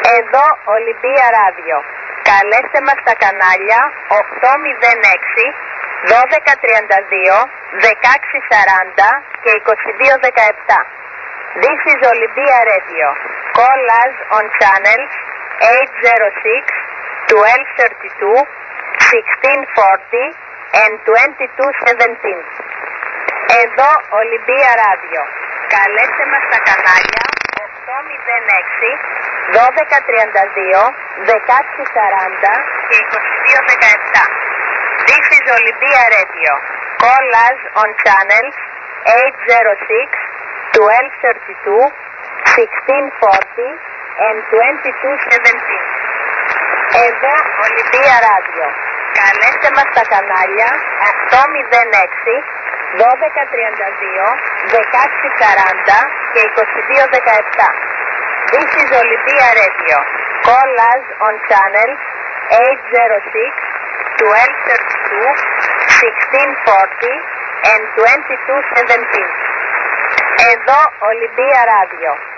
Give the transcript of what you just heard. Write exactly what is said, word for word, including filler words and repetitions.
Εδώ Ολυμπία Ράδιο. Καλέστε μας στα κανάλια οκτώ μηδέν έξι, δώδεκα τριάντα δύο, δεκαέξι σαράντα και είκοσι δύο δεκαεπτά. This is Olympia Radio. Call us on channels eight zero six, twelve thirty-two, sixteen forty and twenty-two seventeen. Εδώ Olympia Radio. Καλέστε μας στα κανάλια οκτώ μηδέν έξι, δώδεκα τριάντα δύο, δεκαέξι σαράντα και είκοσι δύο δεκαεπτά. This is Olympia Radio. Call us on channels eight zero six, twelve thirty-two, sixteen forty and twenty-two seventeen. Εδώ Olympia Radio. Καλέστε μας στα κανάλια οκτώ μηδέν έξι, δώδεκα τριάντα δύο, δεκαέξι σαράντα και είκοσι δύο δεκαεπτά. This is Olympia Radio. Call us on channels eight zero six, twelve thirty-two, sixteen forty and twenty-two seventeen. Εδώ Olympia Radio.